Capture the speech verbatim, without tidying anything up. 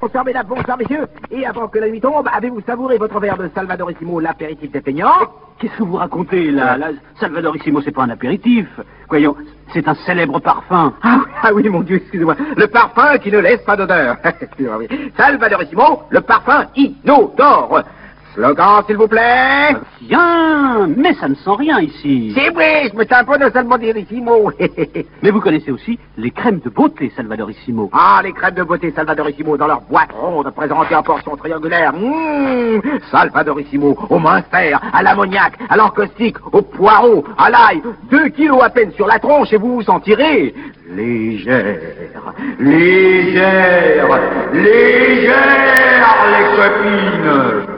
bonsoir mesdames, bonsoir messieurs. Et avant que la nuit tombe, avez-vous savouré votre verre de Salvadorissimo, l'apéritif des peignants? Qu'est-ce que vous racontez, là, là Salvadorissimo, c'est pas un apéritif. Voyons, c'est un célèbre parfum. Ah oui, ah oui, mon Dieu, excusez-moi. Le parfum qui ne laisse pas d'odeur. Excusez-moi, oui. Salvadorissimo, le parfum inodore. Slogan, s'il vous plaît. Tiens, mais ça ne sent rien ici. C'est vrai, je me sens un peu de Salvadorissimo. Mais vous connaissez aussi les crèmes de beauté Salvadorissimo. Ah, les crèmes de beauté Salvadorissimo dans leur boîte ronde présentée en portions triangulaires. Mmh, Salvadorissimo, au minster, à l'ammoniac, à l'encaustique, au poireau, à l'ail. Deux kilos à peine sur la tronche et vous vous sentirez légère, légère, légère, les copines.